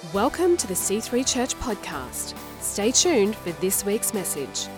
Welcome to the C3 Church podcast. Stay tuned for this week's message.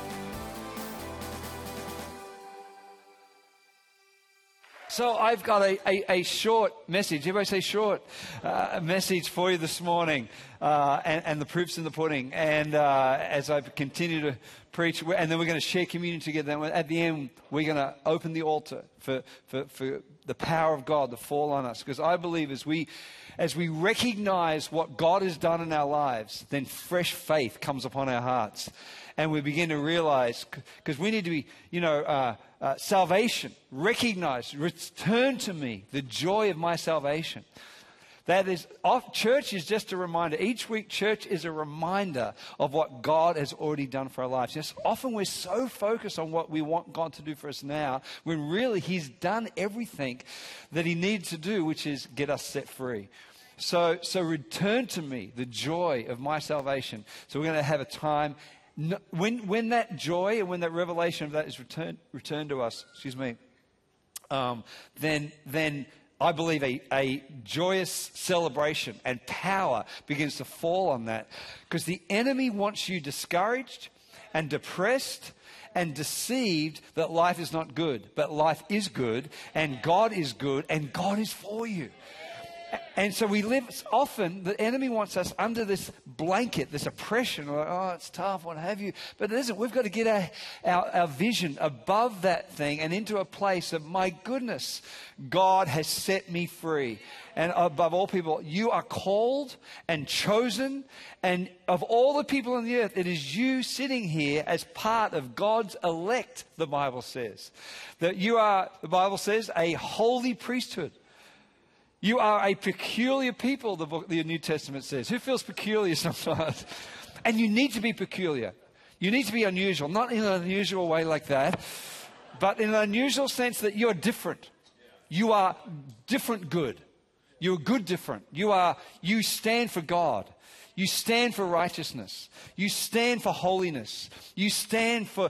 So I've got a short message, everybody say short, message for you this morning, and the proof's in the pudding. And as I continue to preach, and then we're going to share communion together. And at the end, we're going to open the altar for the power of God to fall on us. Because I believe as we recognize what God has done in our lives, then fresh faith comes upon our hearts. And we begin to realize, because we need to be, salvation, recognize, return to me the joy of my salvation. That is, church is just a reminder. Each week, church is a reminder of what God has already done for our lives. Yes, often we're so focused on what we want God to do for us now, when really He's done everything that He needed to do, which is get us set free. So return to me the joy of my salvation. So we're going to have a time. When that joy and when that revelation of that is returned to us, then I believe a joyous celebration and power begins to fall on that, because the enemy wants you discouraged and depressed and deceived that life is not good, but life is good and God is for you. And so we live, often the enemy wants us under this blanket, this oppression, like, oh, it's tough, what have you. But it isn't. We've got to get our vision above that thing and into a place of, my goodness, God has set me free. And above all people, you are called and chosen. And of all the people on the earth, it is you sitting here as part of God's elect, the Bible says. That you are, the Bible says, a holy priesthood. You are a peculiar people, the New Testament says. Who feels peculiar sometimes? And you need to be peculiar. You need to be unusual. Not in an unusual way like that, but in an unusual sense that you're different. You are different good. You're good different. You stand for God. You stand for righteousness. You stand for holiness. You stand for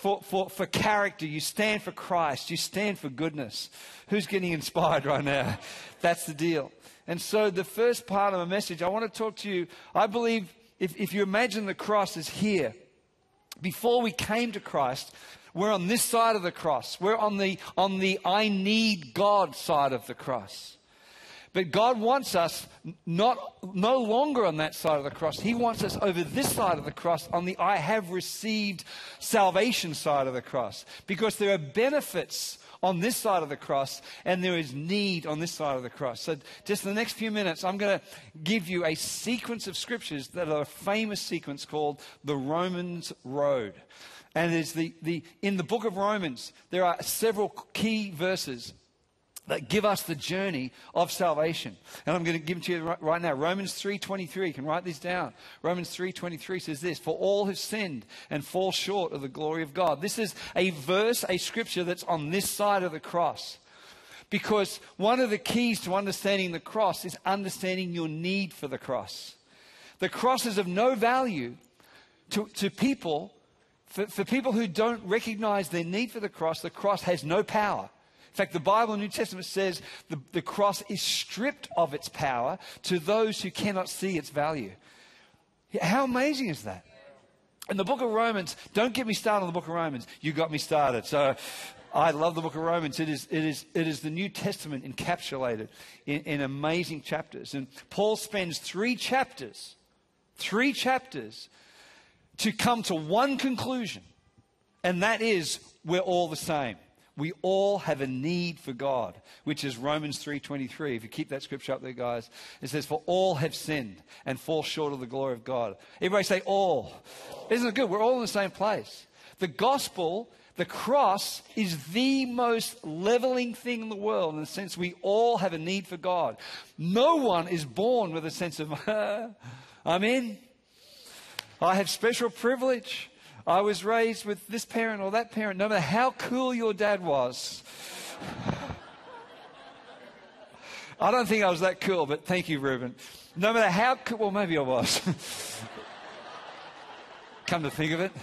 character. You stand for Christ. You stand for goodness. Who's getting inspired right now? That's the deal. And so the first part of my message, I want to talk to you. I believe if you imagine the cross is here, before we came to Christ, we're on this side of the cross. We're on the I need God side of the cross. But God wants us no longer on that side of the cross. He wants us over this side of the cross, on the I have received salvation side of the cross. Because there are benefits on this side of the cross, and there is need on this side of the cross. So just in the next few minutes, I'm going to give you a sequence of scriptures that are a famous sequence called the Romans Road. And it's in the book of Romans, there are several key verses that give us the journey of salvation. And I'm going to give it to you right now. Romans 3:23, you can write these down. Romans 3:23 says this: for all have sinned and fall short of the glory of God. This is a verse, a scripture that's on this side of the cross. Because one of the keys to understanding the cross is understanding your need for the cross. The cross is of no value to people. For people who don't recognize their need for the cross has no power. In fact, the Bible in the New Testament says the cross is stripped of its power to those who cannot see its value. How amazing is that? In the book of Romans, don't get me started on the book of Romans. You got me started. So I love the book of Romans. It is the New Testament encapsulated in amazing chapters. And Paul spends three chapters to come to one conclusion. And that is, we're all the same. We all have a need for God, which is Romans 3:23. If you keep that scripture up there, guys, it says, for all have sinned and fall short of the glory of God. Everybody say all. Isn't it good? We're all in the same place. The gospel, the cross, is the most leveling thing in the world, in the sense we all have a need for God. No one is born with a sense of, I'm in. I have special privilege. I was raised with this parent or that parent. No matter how cool your dad was. I don't think I was that cool, but thank you, Reuben. No matter how cool, well, maybe I was. Come to think of it.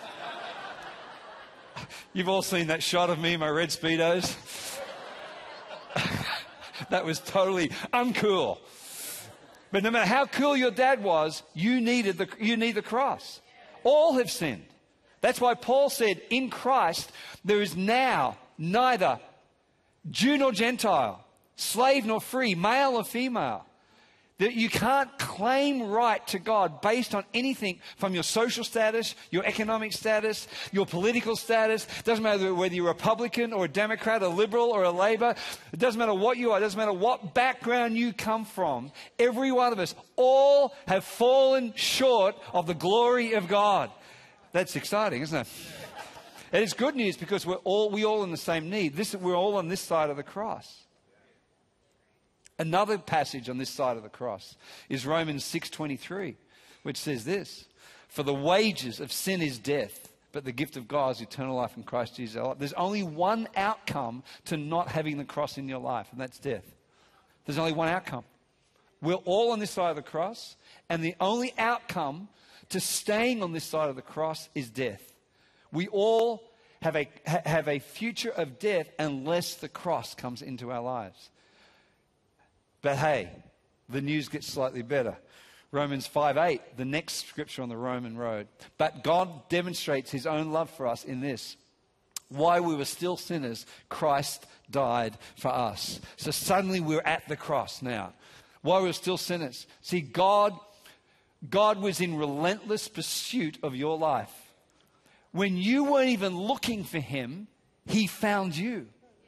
You've all seen that shot of me in my red Speedos. That was totally uncool. But no matter how cool your dad was, you need the cross. All have sinned. That's why Paul said, in Christ, there is now neither Jew nor Gentile, slave nor free, male or female. That you can't claim right to God based on anything from your social status, your economic status, your political status. It doesn't matter whether you're a Republican or a Democrat, a Liberal or a Labor. It doesn't matter what you are. It doesn't matter what background you come from. Every one of us, all have fallen short of the glory of God. That's exciting, isn't it? And it's good news because we all in the same need. We're all on this side of the cross. Another passage on this side of the cross is Romans 6:23, which says this: "For the wages of sin is death, but the gift of God is eternal life in Christ Jesus our Lord." There's only one outcome to not having the cross in your life, and that's death. There's only one outcome. We're all on this side of the cross, and the only outcome to staying on this side of the cross is death. We all have a future of death unless the cross comes into our lives. But hey, the news gets slightly better. Romans 5:8, the next scripture on the Roman road. "But God demonstrates his own love for us in this: while we were still sinners, Christ died for us." So suddenly we're at the cross now. While we were still sinners. See, God was in relentless pursuit of your life. When you weren't even looking for him, he found you.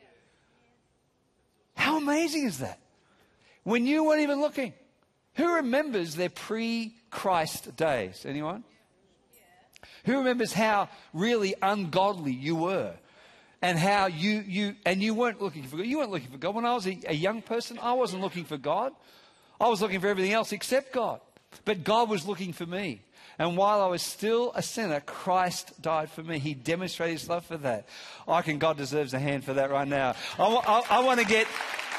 How amazing is that? When you weren't even looking. Who remembers their pre-Christ days? Anyone? Who remembers how really ungodly you were? And how you weren't looking for God. You weren't looking for God. When I was a young person, I wasn't looking for God. I was looking for everything else except God. But God was looking for me. And while I was still a sinner, Christ died for me. He demonstrated his love for that. I reckon God deserves a hand for that right now. I want to get...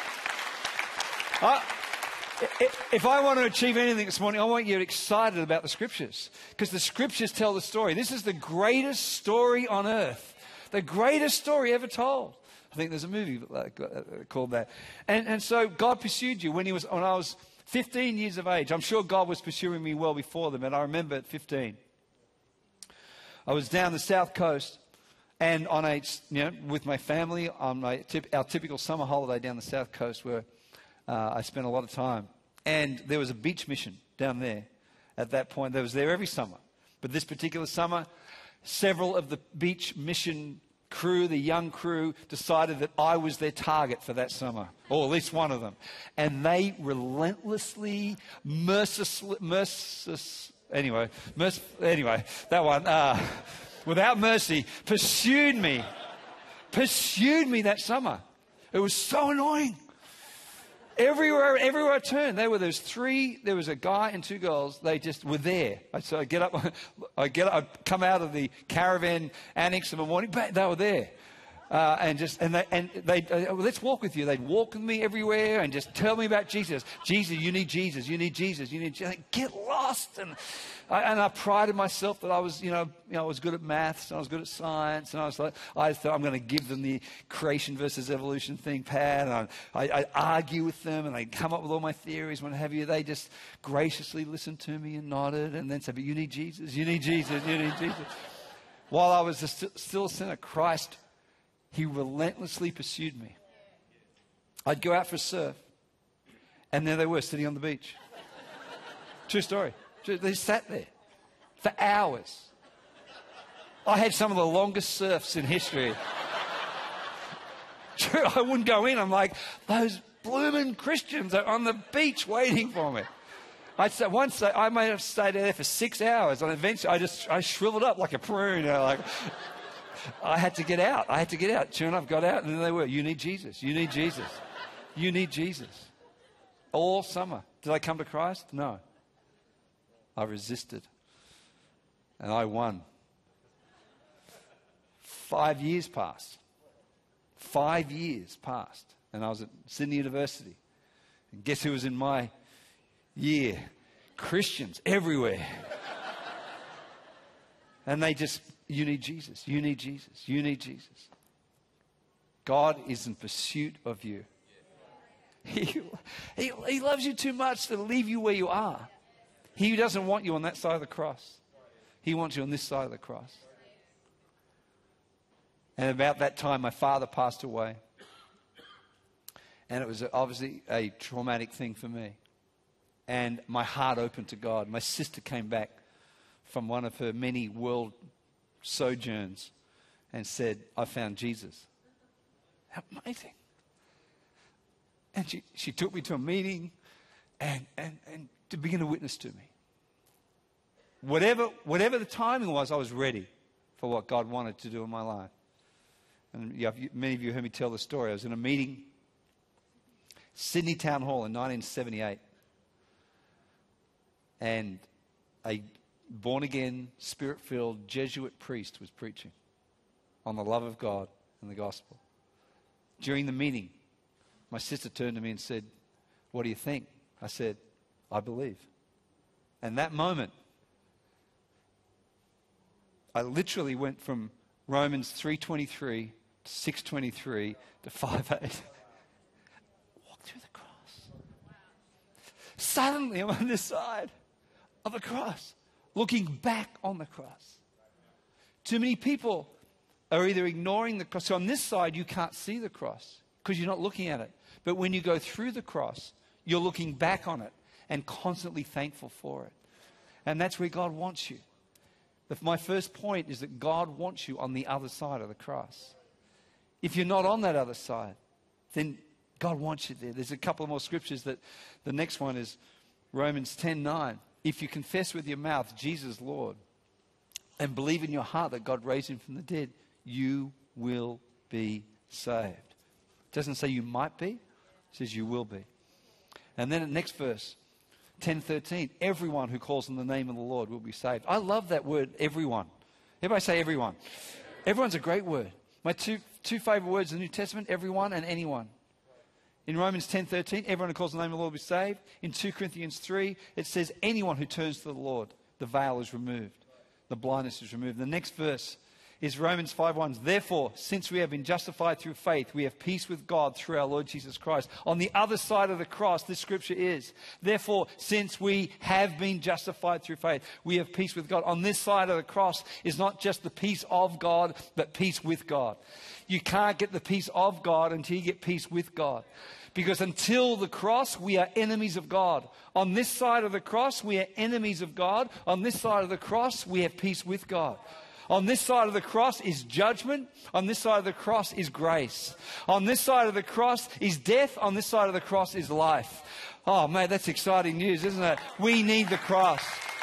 If I want to achieve anything this morning, I want you to get excited about the scriptures. Because the scriptures tell the story. This is the greatest story on earth. The greatest story ever told. I think there's a movie called that. And so God pursued you when I was 15 years of age. I'm sure God was pursuing me well before them. And I remember at 15. I was down the south coast. And with my family on our typical summer holiday down the south coast where I spent a lot of time. And there was a beach mission down there at that point. That was there every summer. But this particular summer, several of the beach mission crew, the young crew, decided that I was their target for that summer. Or at least one of them. And they relentlessly, without mercy, pursued me that summer. It was so annoying. Everywhere I turned, there was a guy and two girls, they just were there. So I'd come out of the caravan annex in the morning, but they were there. Let's walk with you. They'd walk with me everywhere and just tell me about Jesus. Jesus, you need Jesus. You need Jesus. You need Jesus. Get lost. And I prided myself that I was, I was good at maths and I was good at science. And I thought I'm going to give them the creation versus evolution thing, Pat. And I'd argue with them and they'd come up with all my theories, what have you. They just graciously listened to me and nodded and then said, but you need Jesus. You need Jesus. You need Jesus. While I was still a sinner, Christ, he relentlessly pursued me. I'd go out for a surf, and there they were sitting on the beach. True story. They sat there for hours. I had some of the longest surfs in history. True, I wouldn't go in. I'm like, those blooming Christians are on the beach waiting for me. I may have stayed there for 6 hours, and eventually I shriveled up like a prune. I had to get out. Sure enough, got out, and then they were. You need Jesus. You need Jesus. You need Jesus. All summer. Did I come to Christ? No. I resisted. And I won. 5 years passed. 5 years passed. And I was at Sydney University. And guess who was in my year? Christians everywhere. And they just... You need Jesus. You need Jesus. You need Jesus. God is in pursuit of you. He loves you too much to leave you where you are. He doesn't want you on that side of the cross. He wants you on this side of the cross. And about that time, my father passed away. And it was obviously a traumatic thing for me. And my heart opened to God. My sister came back from one of her many world sojourns and said, I found Jesus. How amazing. And she took me to a meeting and to begin to witness to me. Whatever the timing was, I was ready for what God wanted to do in my life. And many of you heard me tell the story. I was in a meeting, Sydney Town Hall in 1978. And a born-again, spirit-filled Jesuit priest was preaching on the love of God and the gospel. During the meeting, my sister turned to me and said, what do you think? I said, I believe. And that moment, I literally went from Romans 3:23 to 6:23 to 5:8. Walk through the cross. Suddenly I'm on this side of the cross, looking back on the cross. Too many people are either ignoring the cross. So on this side, you can't see the cross because you're not looking at it. But when you go through the cross, you're looking back on it and constantly thankful for it. And that's where God wants you. My first point is that God wants you on the other side of the cross. If you're not on that other side, then God wants you there. There's a couple of more scriptures. That the next one is Romans 10:9. If you confess with your mouth Jesus Lord and believe in your heart that God raised him from the dead, you will be saved. It doesn't say you might be. It says you will be. And then the next verse, 10:13, everyone who calls on the name of the Lord will be saved. I love that word, everyone. Everybody say everyone. Everyone's a great word. My two favorite words in the New Testament, everyone and anyone. In Romans 10:13, everyone who calls on the name of the Lord will be saved. In 2 Corinthians 3, it says anyone who turns to the Lord, the veil is removed. The blindness is removed. The next verse is Romans 5:1. Therefore, since we have been justified through faith, we have peace with God through our Lord Jesus Christ. On the other side of the cross, this scripture is, therefore, since we have been justified through faith, we have peace with God. On this side of the cross is not just the peace of God, but peace with God. You can't get the peace of God until you get peace with God. Because until the cross, we are enemies of God. On this side of the cross, we are enemies of God. On this side of the cross, we have peace with God. On this side of the cross is judgment. On this side of the cross is grace. On this side of the cross is death. On this side of the cross is life. Oh, mate, that's exciting news, isn't it? We need the cross.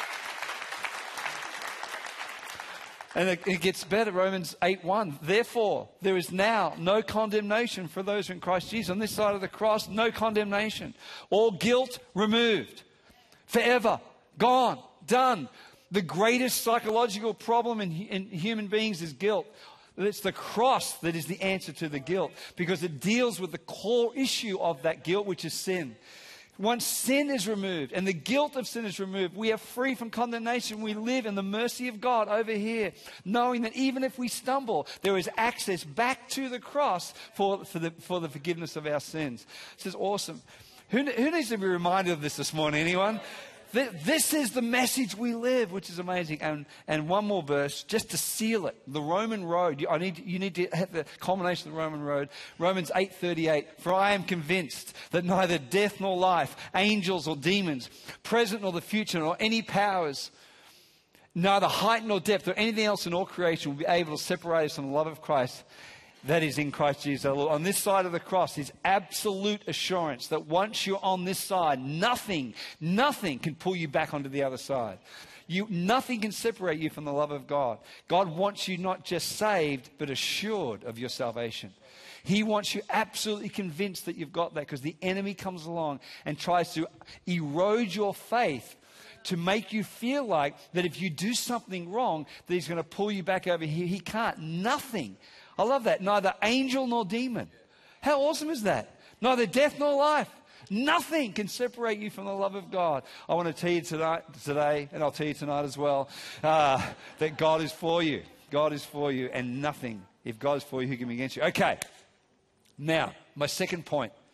And it gets better, Romans 8:1. Therefore, there is now no condemnation for those who are in Christ Jesus. On this side of the cross, no condemnation. All guilt removed. Forever. Gone. Done. The greatest psychological problem in human beings is guilt. It's the cross that is the answer to the guilt, because it deals with the core issue of that guilt, which is sin. Once sin is removed and the guilt of sin is removed, we are free from condemnation. We live in the mercy of God over here, knowing that even if we stumble, there is access back to the cross for the forgiveness of our sins. This is awesome. Who needs to be reminded of this morning? Anyone? This is the message we live, which is amazing. And one more verse, just to seal it. The Roman road. You need to have the culmination of the Roman road. Romans 8:38. For I am convinced that neither death nor life, angels or demons, present nor the future, nor any powers, neither height nor depth or anything else in all creation will be able to separate us from the love of Christ that is in Christ Jesus our Lord. On this side of the cross is absolute assurance that once you're on this side, nothing can pull you back onto the other side. Nothing can separate you from the love of God. God wants you not just saved, but assured of your salvation. He wants you absolutely convinced that you've got that, because the enemy comes along and tries to erode your faith to make you feel like that if you do something wrong, that he's going to pull you back over here. He can't. Nothing. I love that. Neither angel nor demon. How awesome is that? Neither death nor life. Nothing can separate you from the love of God. I want to tell you today, and I'll tell you tonight as well, that God is for you. God is for you, and nothing. If God is for you, who can be against you? Okay. Now, my second point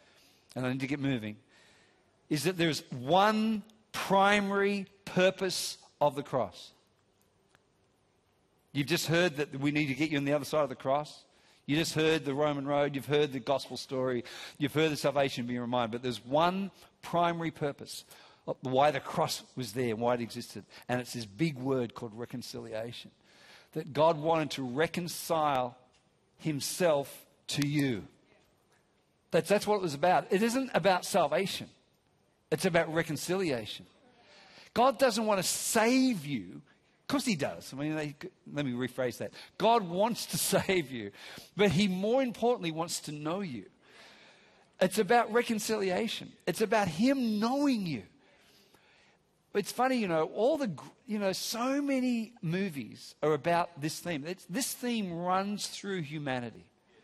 and I need to get moving, is that there's one primary purpose of the cross. You've just heard that we need to get you on the other side of the cross. You just heard the Roman road. You've heard the gospel story. You've heard the salvation being reminded. But there's one primary purpose of why the cross was there and why it existed. And it's this big word called reconciliation. That God wanted to reconcile himself to you. That's what it was about. It isn't about salvation. It's about reconciliation. God doesn't want to save you. Of course he does. I mean, let me rephrase that. God wants to save you, but he more importantly wants to know you. It's about reconciliation. It's about him knowing you. It's funny, so many movies are about this theme. This theme runs through humanity.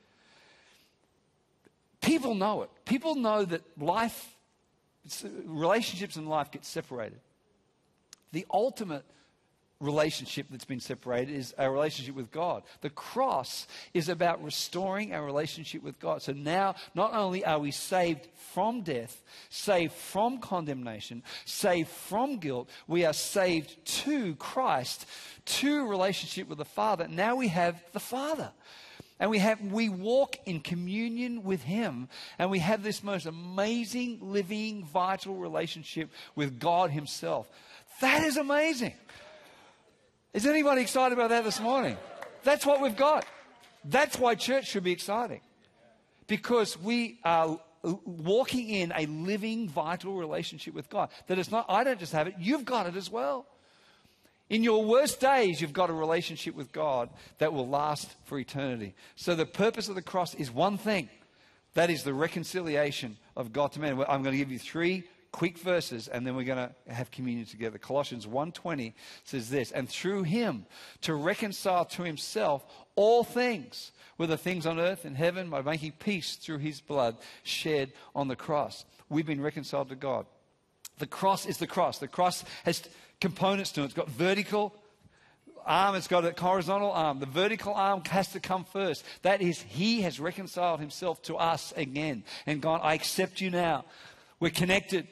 People know it. People know that relationships in life get separated. The ultimate relationship that's been separated is our relationship with God. The cross is about restoring our relationship with God. So now, not only are we saved from death, saved from condemnation, saved from guilt, we are saved to Christ, to relationship with the Father. Now we have the Father. And we walk in communion with him, and we have this most amazing, living, vital relationship with God himself. That is amazing. Is anybody excited about that this morning? That's what we've got. That's why church should be exciting. Because we are walking in a living, vital relationship with God. That it's not, I don't just have it, you've got it as well. In your worst days, you've got a relationship with God that will last for eternity. So the purpose of the cross is one thing. That is the reconciliation of God to man. I'm going to give you 3 quick verses, and then we're going to have communion together. Colossians 1:20 says this, and through him to reconcile to himself all things, whether things on earth and heaven, by making peace through his blood shed on the cross. We've been reconciled to God. The cross is the cross. The cross has components to it. It's got vertical arm, it's got a horizontal arm. The vertical arm has to come first. That is, he has reconciled himself to us again and gone, I accept you now. We're connected.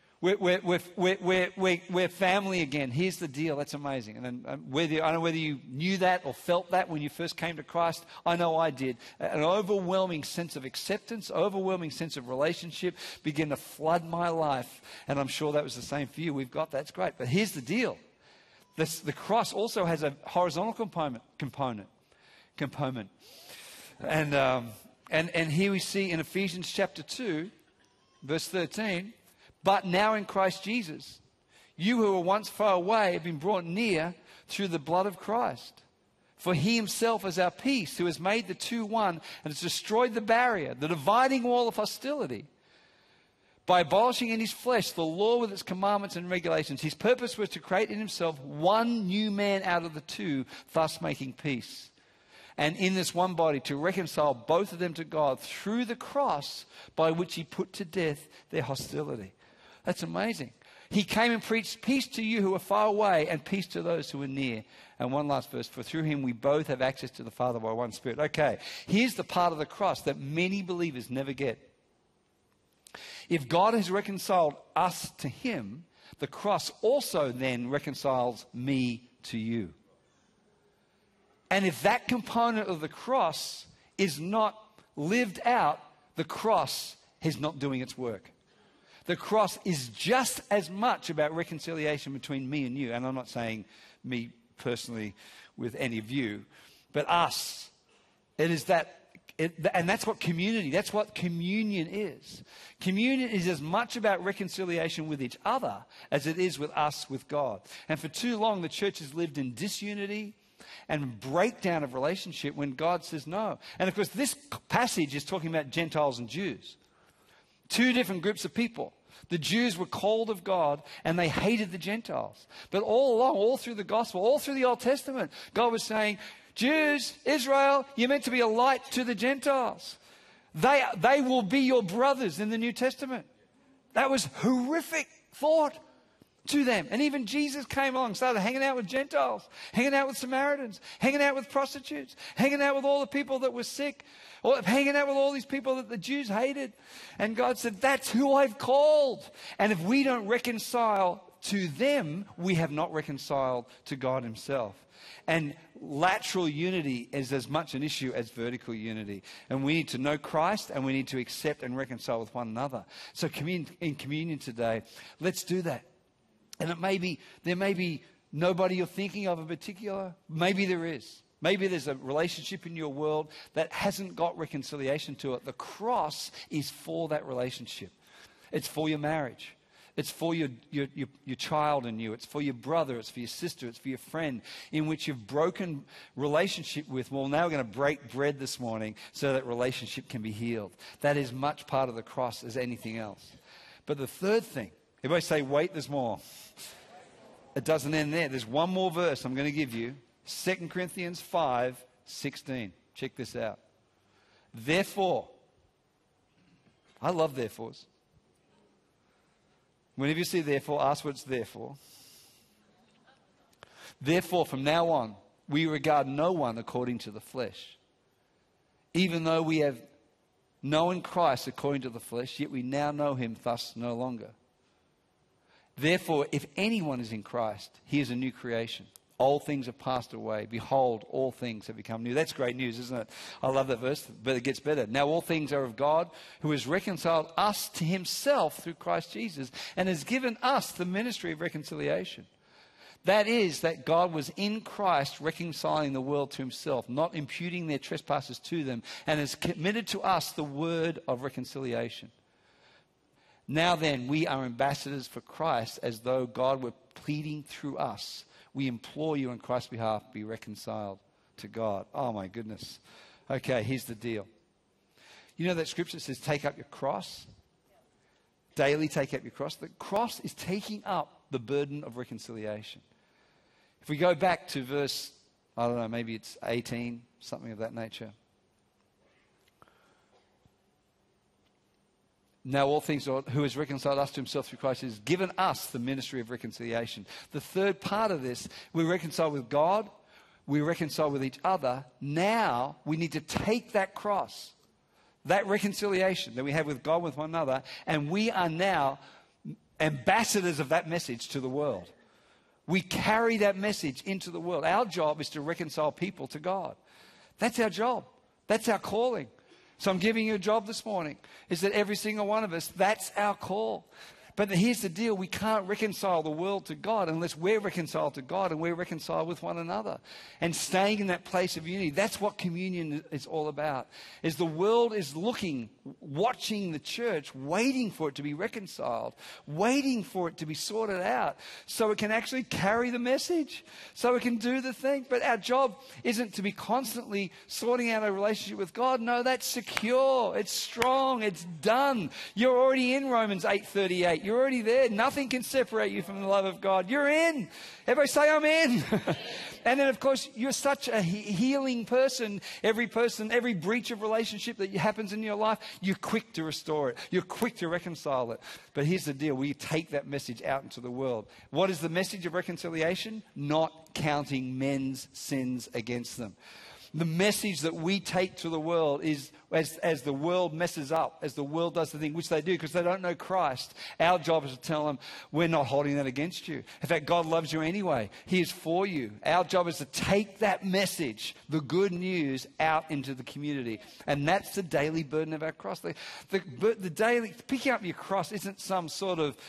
We're family again. Here's the deal. That's amazing. And then I don't know whether you knew that or felt that when you first came to Christ. I know I did. An overwhelming sense of acceptance, overwhelming sense of relationship began to flood my life. And I'm sure that was the same for you. We've got that's great. But here's the deal. The cross also has a horizontal component. And here we see in Ephesians chapter 2, verse 13, but now in Christ Jesus, you who were once far away have been brought near through the blood of Christ. For he himself is our peace, who has made the two one and has destroyed the barrier, the dividing wall of hostility, by abolishing in his flesh the law with its commandments and regulations. His purpose was to create in himself one new man out of the two, thus making peace. And in this one body to reconcile both of them to God through the cross, by which he put to death their hostility. That's amazing. He came and preached peace to you who are far away and peace to those who are near. And one last verse, for through him we both have access to the Father by one Spirit. Okay, here's the part of the cross that many believers never get. If God has reconciled us to him, the cross also then reconciles me to you. And if that component of the cross is not lived out, the cross is not doing its work. The cross is just as much about reconciliation between me and you. And I'm not saying me personally with any of you, but us. It is that, and that's what community, that's what communion is. Communion is as much about reconciliation with each other as it is with us, with God. And for too long, the church has lived in disunity and breakdown of relationship when God says no. And of course, this passage is talking about Gentiles and Jews. 2 different groups of people. The Jews were called of God and they hated the Gentiles. But all along, all through the gospel, all through the Old Testament, God was saying, Jews, Israel, you're meant to be a light to the Gentiles. They will be your brothers in the New Testament. That was horrific thought to them. And even Jesus came along, started hanging out with Gentiles, hanging out with Samaritans, hanging out with prostitutes, hanging out with all the people that were sick, or hanging out with all these people that the Jews hated. And God said, that's who I've called. And if we don't reconcile to them, we have not reconciled to God himself. And lateral unity is as much an issue as vertical unity. And we need to know Christ, and we need to accept and reconcile with one another. So in communion today, let's do that. And there may be nobody you're thinking of in particular. Maybe there is. Maybe there's a relationship in your world that hasn't got reconciliation to it. The cross is for that relationship. It's for your marriage. It's for your child and you. It's for your brother. It's for your sister. It's for your friend in which you've broken relationship with. Well, now we're going to break bread this morning so that relationship can be healed. That is much part of the cross as anything else. But the third thing, everybody say, wait, there's more. It doesn't end there. There's one more verse I'm going to give you. 2 Corinthians 5:16. Check this out. Therefore, I love therefores. Whenever you see therefore, ask what it's there for. Therefore, from now on, we regard no one according to the flesh. Even though we have known Christ according to the flesh, yet we now know him thus no longer. Therefore, if anyone is in Christ, he is a new creation. Old things have passed away. Behold, all things have become new. That's great news, isn't it? I love that verse, but it gets better. Now all things are of God, who has reconciled us to himself through Christ Jesus, and has given us the ministry of reconciliation. That is, that God was in Christ reconciling the world to himself, not imputing their trespasses to them, and has committed to us the word of reconciliation. Now then, we are ambassadors for Christ, as though God were pleading through us. We implore you on Christ's behalf, be reconciled to God. Oh my goodness. Okay, here's the deal. You know that scripture says take up your cross? Daily take up your cross. The cross is taking up the burden of reconciliation. If we go back to verse, I don't know, maybe it's 18, something of that nature. Now all things, who has reconciled us to himself through Christ, has given us the ministry of reconciliation. The third part of this, we reconcile with God, we reconcile with each other. Now we need to take that cross, that reconciliation that we have with God, with one another, and we are now ambassadors of that message to the world. We carry that message into the world. Our job is to reconcile people to God. That's our job. That's our calling. So I'm giving you a job this morning, is that every single one of us, that's our call. But here's the deal, we can't reconcile the world to God unless we're reconciled to God and we're reconciled with one another. And staying in that place of unity, that's what communion is all about. Is the world is looking, watching the church, waiting for it to be reconciled, waiting for it to be sorted out so it can actually carry the message, so it can do the thing. But our job isn't to be constantly sorting out a relationship with God. No, that's secure, it's strong, it's done. You're already in Romans 8:38. You're already there. Nothing can separate you from the love of God. You're in. Everybody say, I'm in. And then, of course, you're such a healing person. Every breach of relationship that happens in your life, you're quick to restore it. You're quick to reconcile it. But here's the deal. We take that message out into the world. What is the message of reconciliation? Not counting men's sins against them. The message that we take to the world is, as the world messes up, as the world does the thing, which they do because they don't know Christ, our job is to tell them, we're not holding that against you. In fact, God loves you anyway. He is for you. Our job is to take that message, the good news, out into the community. And that's the daily burden of our cross. The daily, picking up your cross isn't some sort of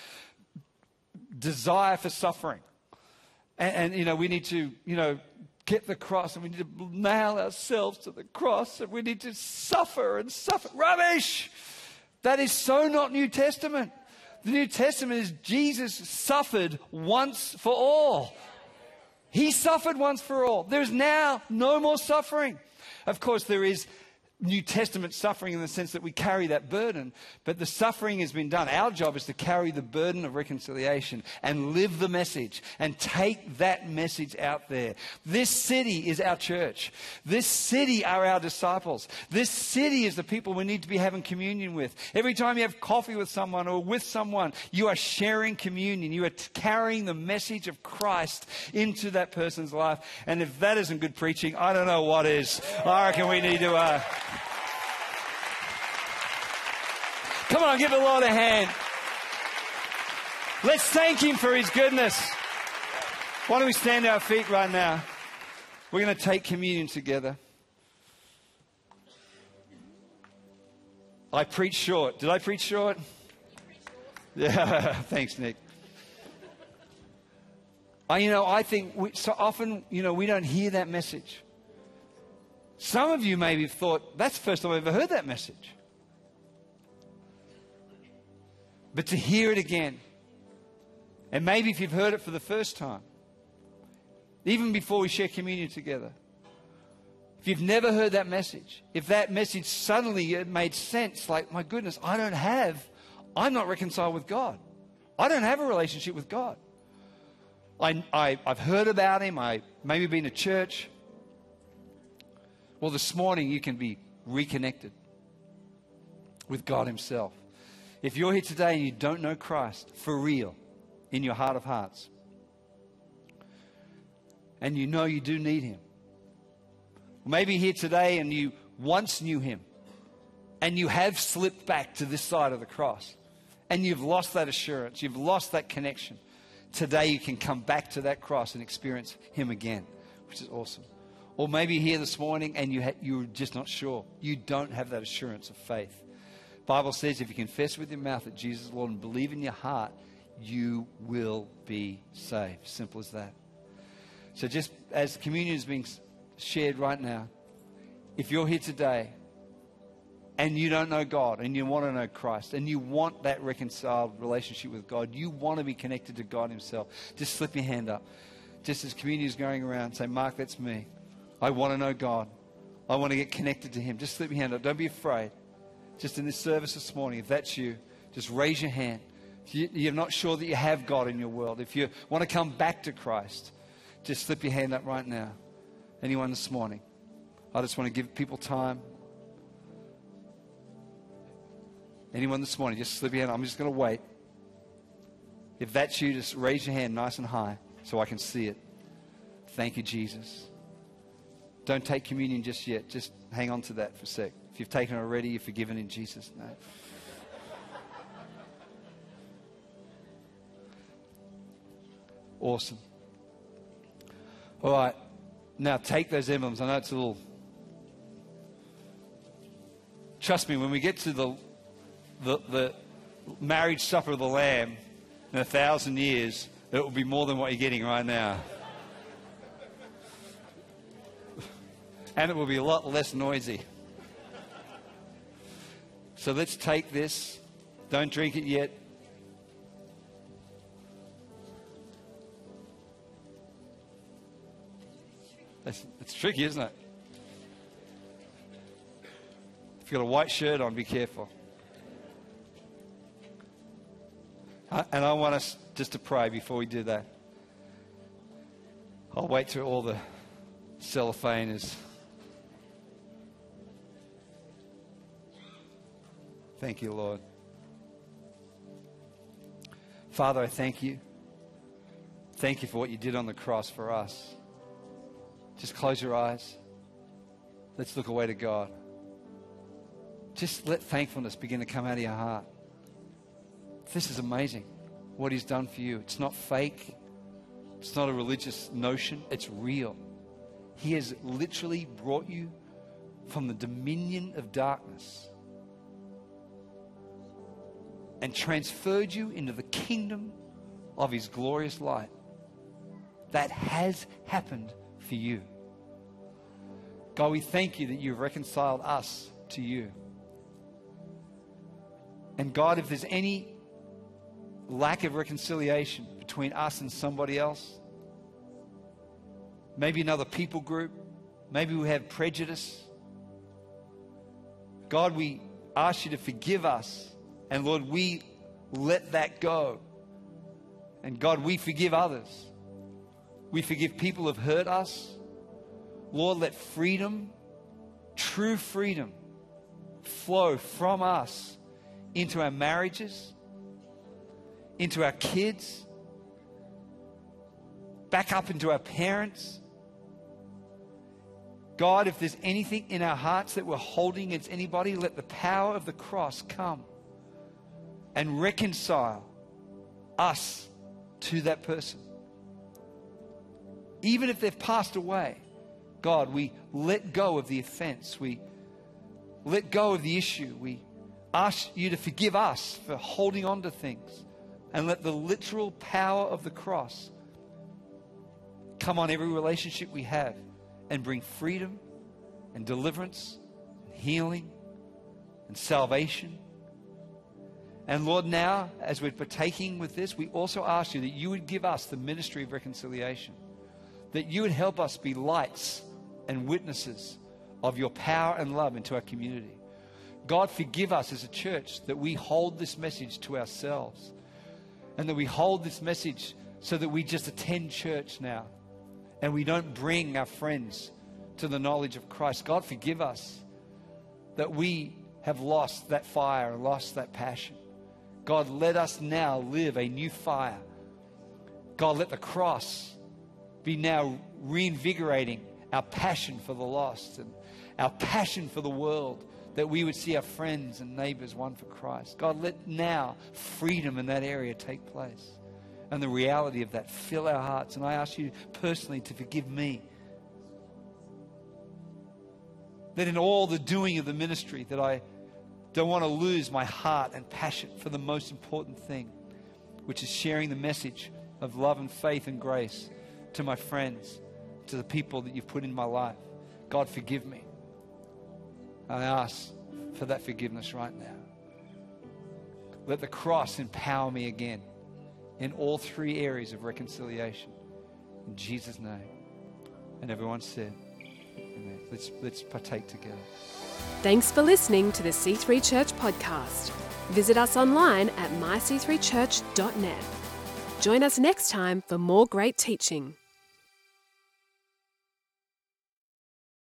desire for suffering. And we need to, get the cross, and we need to nail ourselves to the cross, and we need to suffer and suffer. Rubbish! That is so not New Testament. The New Testament is Jesus suffered once for all. He suffered once for all. There's now no more suffering. Of course, there is New Testament suffering in the sense that we carry that burden, but the suffering has been done. Our job is to carry the burden of reconciliation and live the message and take that message out there. This city is our church. This city are our disciples. This city is the people we need to be having communion with. Every time you have coffee with someone or with someone, you are sharing communion. You are carrying the message of Christ into that person's life. And if that isn't good preaching, I don't know what is. I reckon we need to... Come on, give the Lord a hand. Let's thank Him for His goodness. Why don't we stand to our feet right now? We're going to take communion together. I preached short. Did I preach short? Yeah, thanks, Nick. I think so often, we don't hear that message. Some of you maybe have thought, that's the first time I've ever heard that message. But to hear it again, and maybe if you've heard it for the first time, even before we share communion together, if you've never heard that message, if that message suddenly it made sense, like, my goodness, I'm not reconciled with God. I don't have a relationship with God. I've heard about Him, I maybe been to church. Well, this morning you can be reconnected with God Himself. If you're here today and you don't know Christ for real in your heart of hearts, and you know you do need Him, maybe here today and you once knew Him and you have slipped back to this side of the cross and you've lost that assurance, you've lost that connection. Today you can come back to that cross and experience Him again, which is awesome. Or maybe you're here this morning and you're just not sure. You don't have that assurance of faith. The Bible says if you confess with your mouth that Jesus is Lord and believe in your heart, you will be saved. Simple as that. So just as communion is being shared right now, if you're here today and you don't know God and you want to know Christ and you want that reconciled relationship with God, you want to be connected to God Himself, just slip your hand up. Just as communion is going around, say, Mark, that's me. I want to know God. I want to get connected to Him. Just slip your hand up. Don't be afraid. Just in this service this morning, if that's you, just raise your hand. If you're not sure that you have God in your world, if you want to come back to Christ, just slip your hand up right now. Anyone this morning? I just want to give people time. Anyone this morning, just slip your hand. I'm just going to wait. If that's you, just raise your hand nice and high so I can see it. Thank you, Jesus. Don't take communion just yet. Just hang on to that for a sec. If you've taken it already, you're forgiven in Jesus' name. Awesome. All right. Now take those emblems. I know it's a little... Trust me, when we get to the marriage supper of the Lamb in 1,000 years, it will be more than what you're getting right now. And it will be a lot less noisy. So let's take this. Don't drink it yet. It's tricky, isn't it? If you've got a white shirt on, be careful. And I want us just to pray before we do that. I'll wait till all the cellophane is... Thank you, Lord. Father, I thank you. Thank you for what you did on the cross for us. Just close your eyes. Let's look away to God. Just let thankfulness begin to come out of your heart. This is amazing, what He's done for you. It's not fake. It's not a religious notion. It's real. He has literally brought you from the dominion of darkness and transferred you into the kingdom of His glorious light. That has happened for you. God, we thank you that you've reconciled us to you. And God, if there's any lack of reconciliation between us and somebody else, maybe another people group, maybe we have prejudice, God, we ask you to forgive us. And Lord, we let that go. And God, we forgive others. We forgive people who have hurt us. Lord, let freedom, true freedom, flow from us into our marriages, into our kids, back up into our parents. God, if there's anything in our hearts that we're holding against anybody, let the power of the cross come and reconcile us to that person. Even if they've passed away, God, we let go of the offense. We let go of the issue. We ask you to forgive us for holding on to things, and let the literal power of the cross come on every relationship we have and bring freedom and deliverance and healing and salvation. And Lord, now, as we're partaking with this, we also ask you that you would give us the ministry of reconciliation, that you would help us be lights and witnesses of your power and love into our community. God, forgive us as a church that we hold this message to ourselves, and that we hold this message so that we just attend church now and we don't bring our friends to the knowledge of Christ. God, forgive us that we have lost that fire and lost that passion. God, let us now live a new fire. God, let the cross be now reinvigorating our passion for the lost and our passion for the world, that we would see our friends and neighbors won for Christ. God, let now freedom in that area take place, and the reality of that fill our hearts. And I ask you personally to forgive me, that in all the doing of the ministry, that I don't want to lose my heart and passion for the most important thing, which is sharing the message of love and faith and grace to my friends, to the people that you've put in my life. God, forgive me. I ask for that forgiveness right now. Let the cross empower me again in all three areas of reconciliation. In Jesus' name. And everyone said, amen. Let's partake together. Thanks for listening to the C3 Church podcast. Visit us online at myc3church.net. Join us next time for more great teaching.